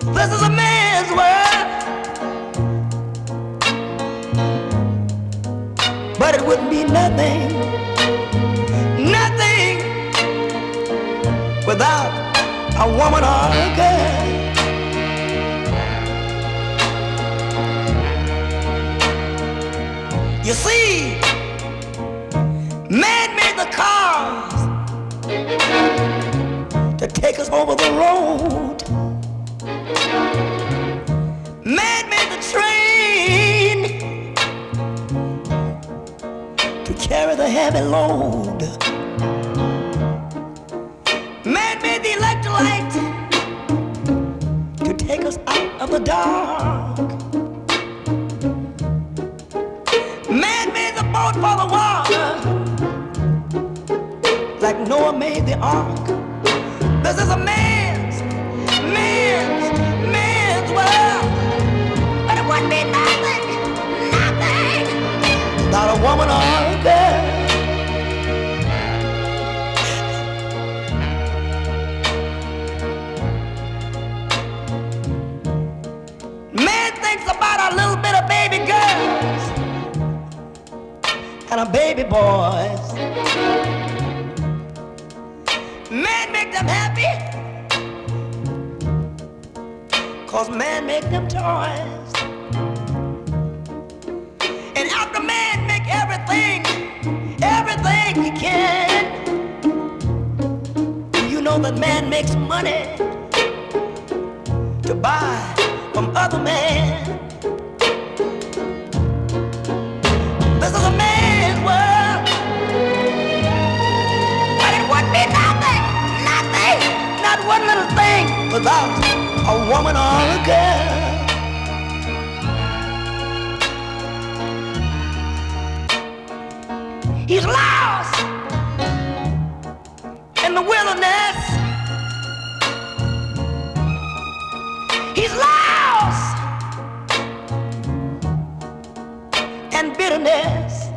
This is a man's world, but it wouldn't be nothing, nothing without a woman or a girl. You see, man made the cars to take us over the road. Man made the train to carry the heavy load. Man made the electric light to take us out of the dark. Man made the boat for the water, like Noah made the ark. This is a man's world, but it wouldn't be nothing, nothing without a woman or a girl. Man thinks about a little bit of baby girls and a baby boys. Man make them happy, 'cause man make them toys. And after man make everything he can, you know that man makes money to buy from other men. This is a man's world, but it wouldn't be nothing, nothing, not one little thing without a woman or a girl. He's lost in the wilderness. He's lost in bitterness.